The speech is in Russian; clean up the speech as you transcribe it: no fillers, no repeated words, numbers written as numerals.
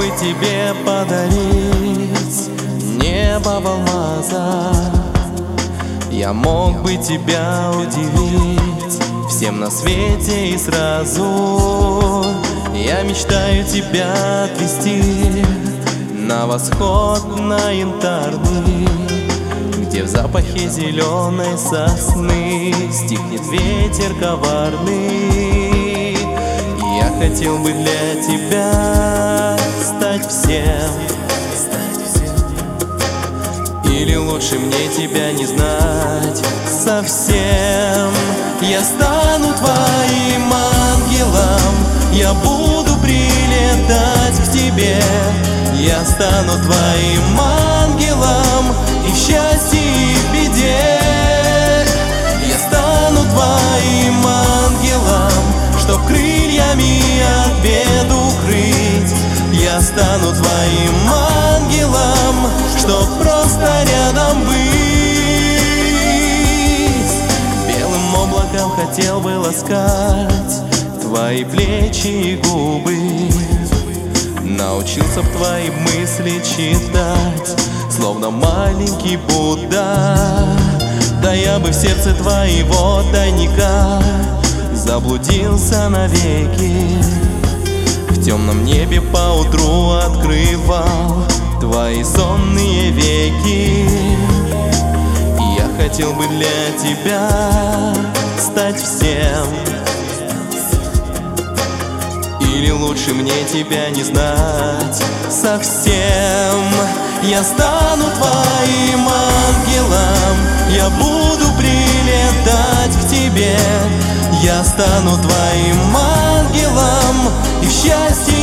бы тебе подарить небо в алмазах, я мог бы тебя удивить всем на свете и сразу. Я мечтаю тебя отвезти на восход, на янтарный, где в запахе зеленой сосны стихнет ветер коварный. И я хотел бы для тебя стать всем, или лучше мне тебя не знать совсем. Я стану твоим ангелом, я буду прилетать к тебе. Я стану твоим ангелом и в счастье, и в беде. Я стану твоим ангелом, чтоб крыльями от бед укрыть. Я стану твоим ангелом, чтоб просто рядом быть. Белым облаком хотел бы ласкать твои плечи и губы, научился б твои мысли читать, словно маленький Будда. Да я бы в сердце твоего тайника заблудился навеки, в темном небе поутру открывал твои сонные веки. И я хотел бы для тебя стать всем, или лучше мне тебя не знать совсем. Я стану твоим ангелом, я буду прилетать к тебе. Я стану твоим ангелом и в счастье,